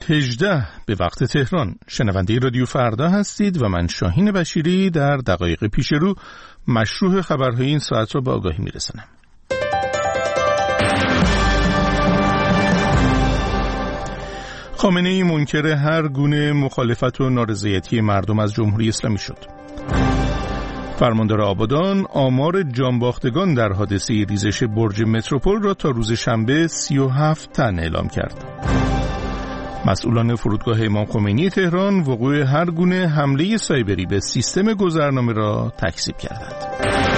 18 به وقت تهران. شنونده رادیو فردا هستید و من شاهین بشیری در دقایق پیش رو مشروع خبرهای این ساعت را به آگاهی میرسانم. خامنه‌ای منکر هر گونه مخالفت و نارضایتی مردم از جمهوری اسلامی شد. فرماندار آبادان آمار جانباختگان در حادثه ریزش برج متروپول را تا روز شنبه 37 تن اعلام کرد. مسئولان فرودگاه امام خمینی تهران وقوع هر گونه حمله سایبری به سیستم گذرنامه را تکذیب کردند.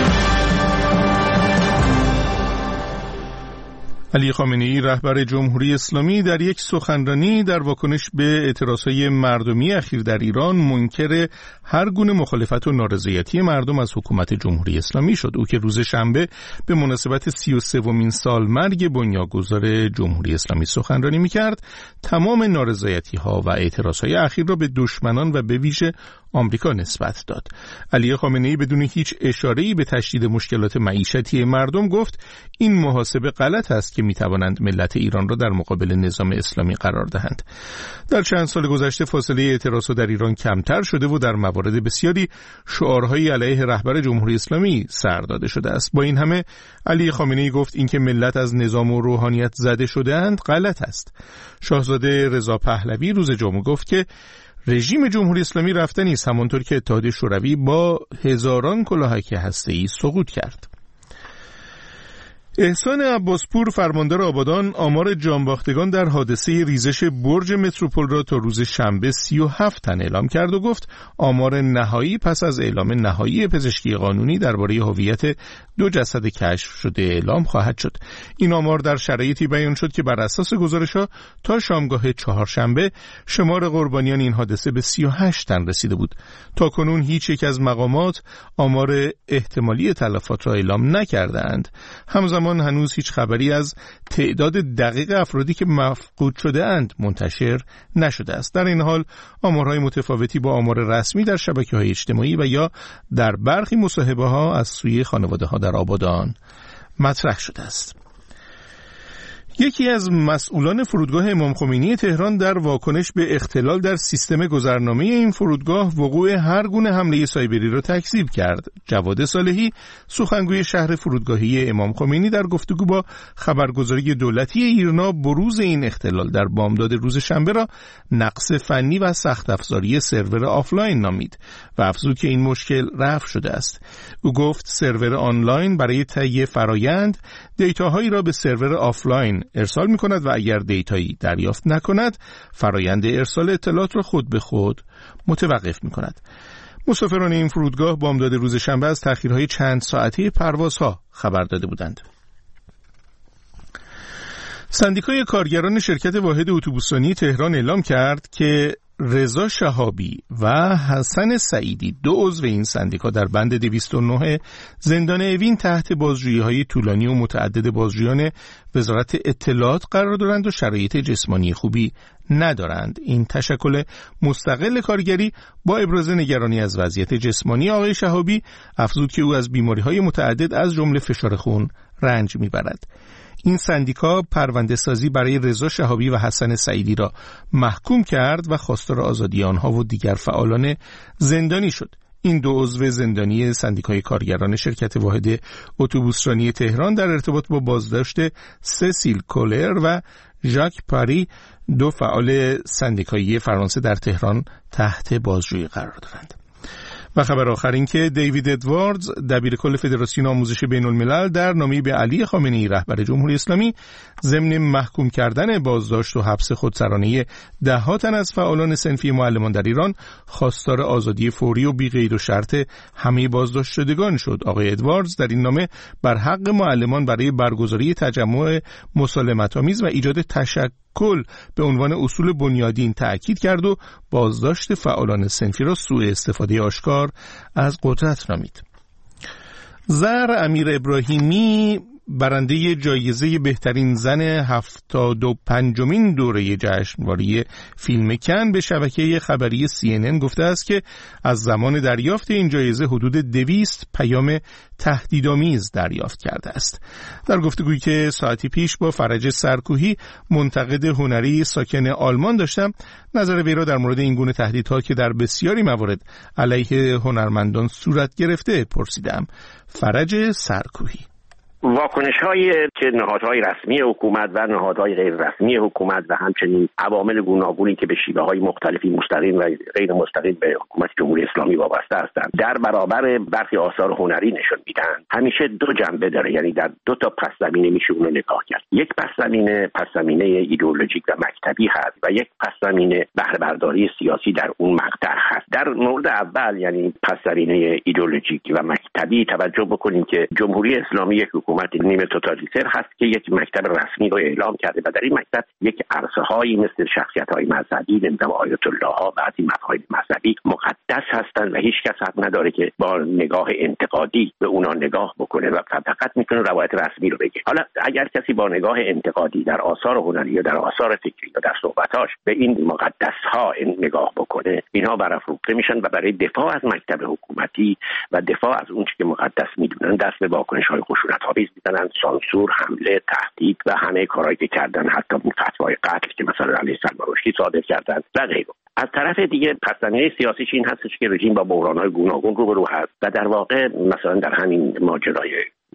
علی خامنه‌ای رهبر جمهوری اسلامی در یک سخنرانی در واکنش به اعتراضهای مردمی اخیر در ایران منکر هر گونه مخالفت و نارضایتی مردم از حکومت جمهوری اسلامی شد. او که روز شنبه به مناسبت 33مین سالمرگ بنیانگذار جمهوری اسلامی سخنرانی می‌کرد، تمام نارضایتی‌ها و اعتراضهای اخیر را به دشمنان و به ویژه آمریکا نسبت داد. علی خامنه‌ای بدون هیچ اشاره‌ای به تشدید مشکلات معیشتی مردم گفت این محاسبه غلط است که می‌توانند ملت ایران را در مقابل نظام اسلامی قرار دهند. در چند سال گذشته فاصله اعتراضات در ایران کمتر شده و در موارد بسیاری شعارهای علیه رهبر جمهوری اسلامی سر داده شده است. با این همه علی خامنه‌ای گفت اینکه ملت از نظام و روحانیت زده شده‌اند غلط است. شاهزاده رضا پهلوی روز جمعه گفت که رژیم جمهوری اسلامی رفتنی است، همانطور که اتحاد شوروی با هزاران کلاهک هسته‌ای سقوط کرد. احسان عباسپور فرماندار آبادان آمار جانباختگان در حادثه ریزش برج متروپول را تا روز شنبه 37 تن اعلام کرد و گفت آمار نهایی پس از اعلام نهایی پزشکی قانونی درباره هویت 2 جسد کشف شده اعلام خواهد شد. این آمار در شرایطی بیان شد که بر اساس گزارش‌ها تا شامگاه چهارشنبه شمار قربانیان این حادثه به 38 تن رسیده بود. تاکنون هیچ یک از مقامات آمار احتمالی تلفات را اعلام نکردند. همزمان هنوز هیچ خبری از تعداد دقیق افرادی که مفقود شده اند منتشر نشده است. در این حال آمارهای متفاوتی با آمار رسمی در شبکه‌های اجتماعی و یا در برخی مصاحبه‌ها از سوی خانواده‌ها در آبادان مطرح شده است. یکی از مسئولان فرودگاه امام خمینی تهران در واکنش به اختلال در سیستم گذرنامه این فرودگاه وقوع هر گونه حمله سایبری را تکذیب کرد. جواد صالحی سخنگوی شهر فرودگاهی امام خمینی در گفتگو با خبرگزاری دولتی ایرنا بروز این اختلال در بامداد روز شنبه را نقص فنی و سخت افزاری سرور آفلاین نامید و افزود که این مشکل رفع شده است. او گفت سرور آنلاین برای تهیه فرایند دیتاهایی را به سرور آفلاین ارسال می کند و اگر دیتایی دریافت نکند فرایند ارسال اطلاعات را خود به خود متوقف می کند. مسافران این فرودگاه بامداد روز شنبه از تأخیرهای چند ساعته پروازها خبر داده بودند. سندیکای کارگران شرکت واحد اتوبوسرانی تهران اعلام کرد که رضا شهابی و حسن سعیدی 2 عضو این سندیکا در بند 209 زندان اوین تحت بازجویی‌های طولانی و متعدد بازجویان وزارت اطلاعات قرار دارند و شرایط جسمانی خوبی ندارند. این تشکل مستقل کارگری با ابراز نگرانی از وضعیت جسمانی آقای شهابی افزود که او از بیماری‌های متعدد از جمله فشار خون رنج می‌برد. این سندیکا پرونده سازی برای رضا شهابی و حسن سعیدی را محکوم کرد و خواستار آزادی آنها و دیگر فعالان زندانی شد. این 2 عضو زندانی سندیکای کارگران شرکت واحد اتوبوسرانی تهران در ارتباط با بازداشت سسیل کولر و ژاک پاری 2 فعال سندیکایی فرانسه در تهران تحت بازجویی قرار دارند. و خبر آخر این که دیوید ادواردز دبیرکل فدراسیون آموزش بین الملل در نامه‌ای به علی خامنه‌ای رهبر جمهوری اسلامی ضمن محکوم کردن بازداشت و حبس خودسرانه 10 تن از فعالان صنفی معلمان در ایران خواستار آزادی فوری و بی قید و شرط همه بازداشت شدگان شد. آقای ادواردز در این نامه بر حق معلمان برای برگزاری تجمع مسالمت‌آمیز و ایجاد تشکل به عنوان اصول بنیادین تأکید کرد و بازداشت فعالان صنفی را سوء استفاده آشکار از قدرت نامید. زهر امیر ابراهیمی برنده جایزه بهترین زن 75مین دوره جشنواره فیلم کن به شبکه خبری CNN گفته است که از زمان دریافت این جایزه حدود 200 پیام تهدیدآمیز دریافت کرده است. در گفتگویی که ساعتی پیش با فرج سرکوهی منتقد هنری ساکن آلمان داشتم، نظر وی را در مورد این گونه تهدیدها که در بسیاری موارد علیه هنرمندان صورت گرفته پرسیدم. فرج سرکوهی: واکنش‌هایی که نهادهای رسمی حکومت و نهادهای غیر رسمی حکومت و همچنین عوامل گوناگونی که به شیوه‌های مختلفی مستقیم و غیر مستقیم به حکومت جمهوری اسلامی وابسته هستند در برابر برخی آثار هنری نشون میدن، همیشه دو جنبه داره. یعنی در دو تا پس‌زمینه میشه اون رو نگاه کرد. یک پس‌زمینه ایدئولوژیک و مکتبی هست و یک پس‌زمینه بهره برداری سیاسی در اون مقطع هست. در مورد اول یعنی پس‌زمینه ایدئولوژیک و مکتبی توجه بکنیم که جمهوری اسلامی یک حکومت نیمه توتالیتر هست که یک مکتب رسمی رو اعلام کرده و در این مکتب یک عرصه‌هایی مثل شخصیت‌های مذهبی، نمی‌دونم آیت الله ها، بعضی مفاهیم مذهبی مقدس هستند و هیچ کس حق نداره که با نگاه انتقادی به اونا نگاه بکنه و فقط میتونه روایت رسمی رو بگه. حالا اگر کسی با نگاه انتقادی در آثار هنری یا در آثار فکری یا در صحبتاش به این مقدس‌ها نگاه بکنه، اینها برافروخته میشن و برای دفاع از مکتب حکومتی و دفاع از اون چیزی که مقدس میدونن دست به واکنش‌های خشونت‌آمیز میزنن، سانسور، حمله، تهدید و همه کارهایی که کردن، حتی اون فتوای قتل که مثلا علی سلمان رشدی صادر کردن و غیره. از طرف دیگه پس‌زمینه سیاسیش این هستش که رژیم با بحران‌های گوناگون روبرو هست و در واقع مثلا در همین ماجرای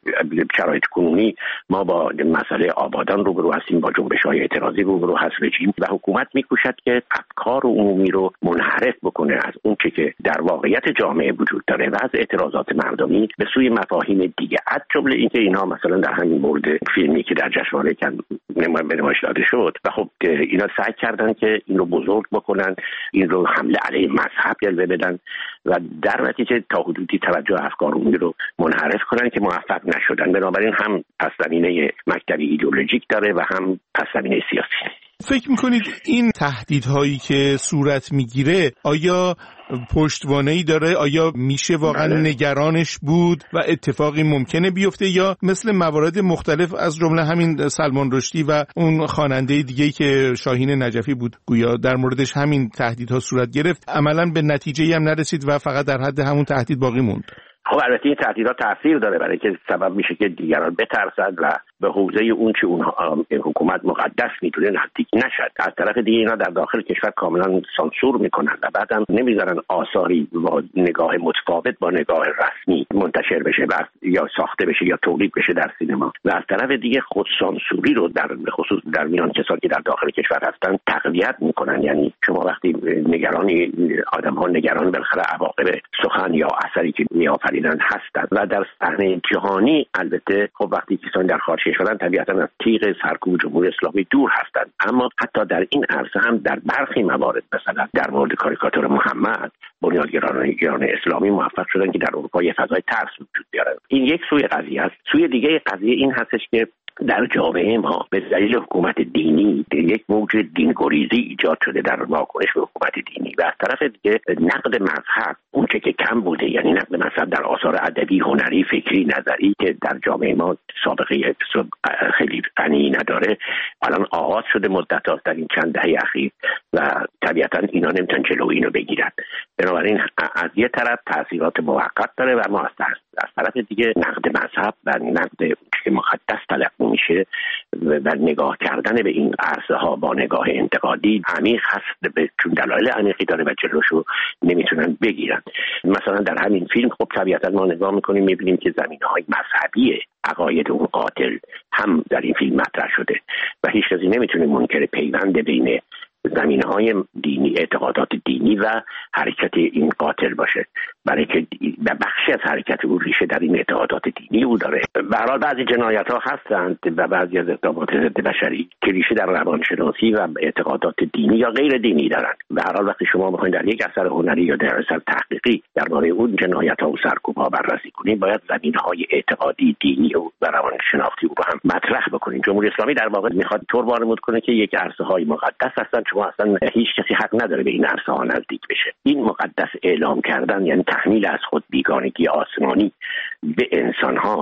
شرایط کنونی ما با مسئله آبادان روبرو هستیم، با جنبش‌های اعتراضی روبرو هست رژیم و حکومت می‌کوشد که افکار عمومی رو منحرف بکنه از اون چه که در واقعیت جامعه وجود داره و از اعتراضات مردمی به سوی مفاهیم دیگه. از جمله اینکه اینها مثلا در همین مورد فیلمی که در جشنواره کن نمایش داده شد و خب اینا سعی کردن که این رو بزرگ بکنن، این رو حمله علیه مذهب جلوه بدن و در نتیجه تا حدودی توجه افکار عمومی رو منحرف کنن که موفق نشدن. بنابراین هم پس‌زمینه مکتبی ایدئولوژیک داره و هم پس‌زمینه سیاسی. فکر میکنید این تهدیدهایی که صورت میگیره آیا پشتوانه‌ای داره؟ آیا میشه واقعا نگرانش بود و اتفاقی ممکنه بیفته، یا مثل موارد مختلف از جمله همین سلمان رشدی و اون خواننده دیگه‌ای که شاهین نجفی بود گویا در موردش همین تهدیدها صورت گرفت، عملاً به نتیجه‌ای هم نرسید و فقط در حد همون تهدید باقی موند؟ خب البته این تهدیدات تاثیر داره برای که سبب میشه که دیگران بترسند و به حوزه اون چه اونها حکومت مقدس میدونه نزدیک نشد. از طرف دیگه اینا در داخل کشور کاملا سانسور میکنن و بعدم نمیذارن آثاری با نگاه متفاوت با نگاه رسمی منتشر بشه و یا ساخته بشه یا تولید بشه در سینما. و از طرف دیگه خود سانسوری رو در خصوص در میان کسانی که در داخل کشور هستن تقویت میکنن. یعنی شما وقتی آدم‌ها نگران بالاخره عواقب سخن یا اثری که میآفرینن هستند و در صحنه جهانی البته خب وقتی کسانی در خارج کشورن طبیعتاً از تیغ سرکوب جمهوری اسلامی دور هستند، اما حتی در این عرصه هم در برخی موارد مثلا در مورد کاریکاتور محمد بنیادگران ایران اسلامی موفق شدن که در اروپا یه فضای ترس وجود بیارن. این یک سوی قضیه است. سوی دیگه قضیه این هستش که در جامعه ما به دلیل حکومت دینی یک موج دینگریزی ایجاد شده در واکنش به حکومت دینی و از طرف دیگه نقد مذهب اون چه که کم بوده، یعنی نقد مذهب در آثار ادبی، هنری، فکری، نظری که در جامعه ما سابقه خیلی غنی نداره، الان آغاز شده مدت‌ها در این چند دهه اخیر و طبیعتاً اینا نمیتونن جلوی اینو بگیرن. بنابراین از یه طرف تاثیرات موقت داره و ما از طرف دیگه نقد مذهب و نقد اون که مقدس تلقی میشه و نگاه کردن به این عرصه ها با نگاه انتقادی عمیق هست، چون دلایل عمیقی داره و جلوشو نمیتونن بگیرن. مثلا در همین فیلم خب طبیعتا ما نگاه میکنیم میبینیم که زمینه‌های مذهبی عقاید اون قاتل هم در این فیلم مطرح شده و هیچ کسی نمیتونه منکر پیوند بین زمینه‌های دینی، اعتقادات دینی و حرکت این قاتل باشه، برای که بخشی از حرکت او ریشه در این اعتقادات دینی او داره. به هر حال بعضی جنایت‌ها هستند و بعضی از اقدامات ضد بشری که ریشه در روانشناسی و اعتقادات دینی یا غیر دینی دارند. به هر حال وقتی شما بخواید در یک اثر هنری یا در اثر تحقیقی درباره اون جنایت‌ها و سرکوب‌ها بررسی کنید، باید زمینه‌های اعتقادی، دینی و روانشناختی او رو هم مطرح بکنید. جمهوری اسلامی در واقع می‌خواد طور وارد کنه که یک عرصه‌های مقدس هستند، شما اصلا هیچ کسی حق نداره به این عرصه‌ها نزدیک بشه. این مقدس اعلام کردن یعنی تحمیل از خود بیگانگی آسمانی به انسان‌ها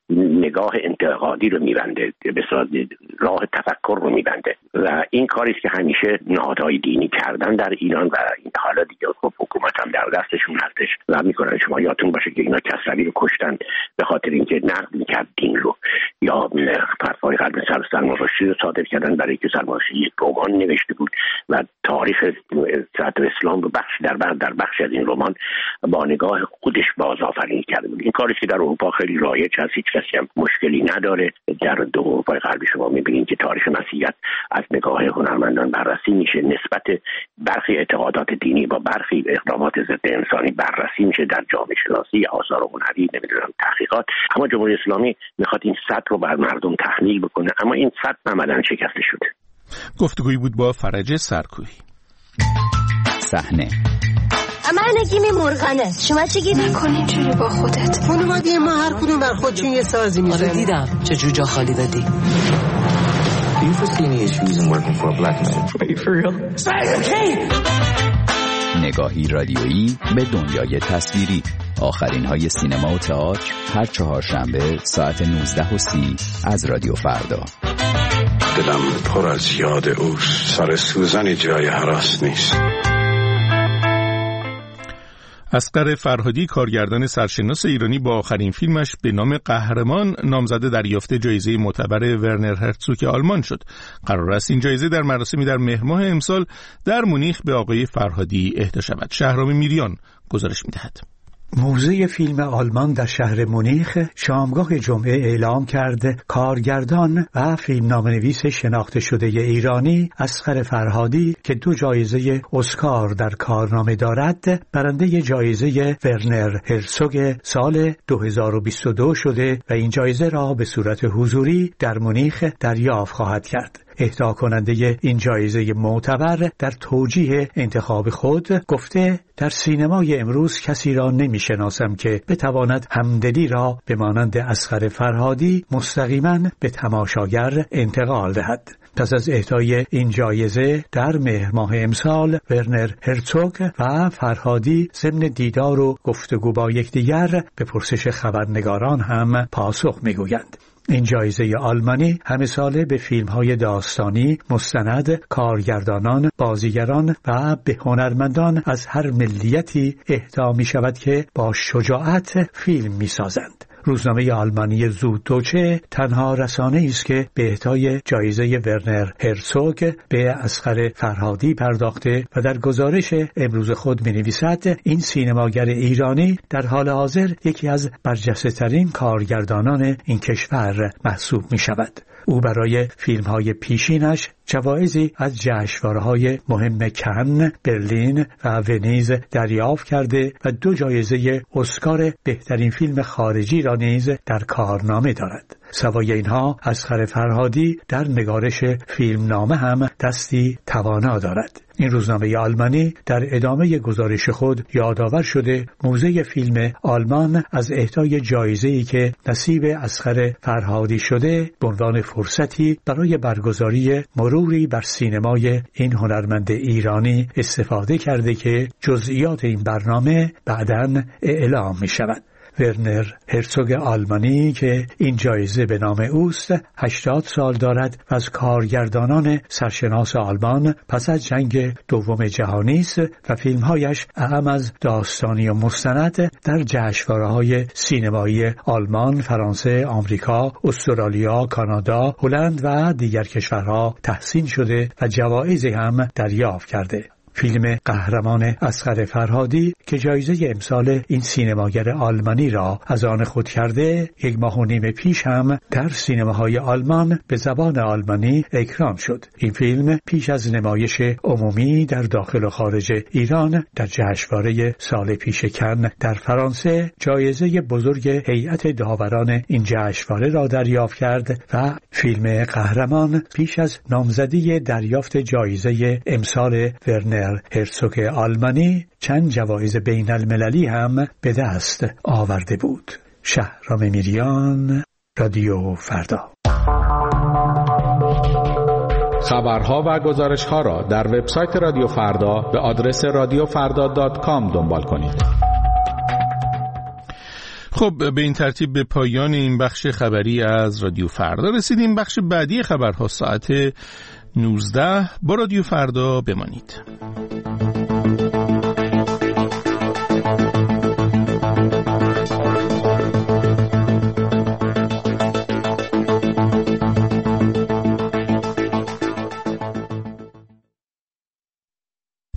نگاه انتقادی رو میبنده، به راه تفکر رو میبنده و این کاری است که همیشه نهادهای دینی کردن در ایران و حالا دیگه حکومت هم در دستشون هستش و میکنن. شما یادتون باشه که اینا کسروی رو کشتن به خاطر اینکه نقد میکرد دین رو، یا فتوای قلب سلمان رشدی رو صادر کردن برای که سلمان رشدی یک رمان نوشته بود و تاریخ صدر اسلام رو بخش در بخش از این رمان با نگاه خودش بازآفرینی کرده بود. این کاری که در اروپا خیلی رایج هست، هیچ کسی هم مشکلی نداره. در اروپای غربی شما میبینید که تاریخ مسیحیت از نگاه هنرمندان بررسی میشه، نسبت برخی اعتقادات دینی با برخی اقدامات ضد انسانی بررسی میشه در جامعه شناسی، آثار هنری، نمیدونم تحقیقات. اما جمهوری اسلامی میخواد این سطح رو بر مردم تحمیل بکنه، اما این سطح عملاً شکسته شده. گفتگویی بود با فرج سرکویی. صحنه من نگیم مرغنه، شما چه گیر نکنی جوری با خودت؟ خانواده ما هر کدوم بر خودشون یه سازی میزنن. آره دیدم چه جوجا خالی دادی. Do you foresee any issues in working for a black man? Are you for real? نگاهی رادیویی به دنیای تصویری. آخرین های سینما و تئاتر هر چهارشنبه ساعت 19:30 از رادیو فردا. دلم پر از یاد اوست، سر سوزنی جای هراس نیست. اصغر فرهادی، کارگردان سرشناس ایرانی، با آخرین فیلمش به نام قهرمان نامزد دریافت جایزه معتبر ورنر هرتزوگ آلمان شد. قرار است این جایزه در مراسمی در مهر ماه امسال در مونیخ به آقای فرهادی اهدا شود. شهرام میریان گزارش می‌دهد. موزه فیلم آلمان در شهر مونیخ شامگاه جمعه اعلام کرد کارگردان و فیلمنامه‌نویس شناخته شده ایرانی اصغر فرهادی که 2 جایزه اسکار در کارنامه دارد، برنده جایزه ورنر هرتزوگ سال 2022 شده و این جایزه را به صورت حضوری در مونیخ دریافت خواهد کرد. اهدا کننده این جایزه معتبر در توجیه انتخاب خود گفته در سینمای امروز کسی را نمی‌شناسم که بتواند همدلی را به مانند اصغر فرهادی مستقیما به تماشاگر انتقال دهد. پس از اهدای این جایزه در مهر ماه امسال ورنر هرتزوگ و فرهادی ضمن دیدار و گفتگو با یکدیگر به پرسش خبرنگاران هم پاسخ می‌گویند. این جایزه آلمانی همه ساله به فیلم‌های داستانی، مستند، کارگردانان، بازیگران و به هنرمندان از هر ملیتی اهدا می‌شود که با شجاعت فیلم می‌سازند. روزنامه آلمانی زوددوچه تنها رسانه‌ای است که به اهدای جایزه ورنر هرتزوگ به اصغر فرهادی پرداخته و در گزارش امروز خود می‌نویسد این سینماگر ایرانی در حال حاضر یکی از برجسته‌ترین کارگردانان این کشور محسوب می‌شود. او برای فیلم‌های پیشینش جوایزی از جشنواره‌های مهم کن، برلین و ونیز دریافت کرده و 2 جایزه اسکار بهترین فیلم خارجی را نیز در کارنامه دارد. سوای اینها اصغر فرهادی در نگارش فیلمنامه هم دستی توانا دارد. این روزنامه آلمانی در ادامه گزارش خود یادآور شده موزه فیلم آلمان از اهدای جایزه‌ای که نصیب اصغر فرهادی شده به عنوان فرصتی برای برگزاری مروری بر سینمای این هنرمند ایرانی استفاده کرده که جزئیات این برنامه بعداً اعلام می شود. ورنر هرتزوگ آلمانی که این جایزه به نام اوست 80 سال دارد و از کارگردانان سرشناس آلمان پس از جنگ دوم جهانی است و فیلمهایش اعم از داستانی و مستند در جشنواره‌های سینمایی آلمان، فرانسه، آمریکا، استرالیا، کانادا، هلند و دیگر کشورها تحسین شده و جوایزی هم دریافت کرده. فیلم قهرمان اصغر فرهادی که جایزه امسال این سینماگر آلمانی را از آن خود کرده 1.5 ماه پیش هم در سینماهای آلمان به زبان آلمانی اکران شد. این فیلم پیش از نمایش عمومی در داخل و خارج ایران در جشنواره سال پیش کن در فرانسه جایزه بزرگ هیئت داوران این جشنواره را دریافت کرد و فیلم قهرمان پیش از نامزدی دریافت جایزه امسال ورنر هرتزوگ آلمانی چند جوایز بین المللی هم به دست آورده بود. شهرام میریان، رادیو فردا. خبرها و گزارش‌ها را در وبسایت رادیو فردا به آدرس radiofrda.com دنبال کنید. خب به این ترتیب به پایان این بخش خبری از رادیو فردا رسیدیم. بخش بعدی خبرها ساعت 19 با رادیو فردا بمانید.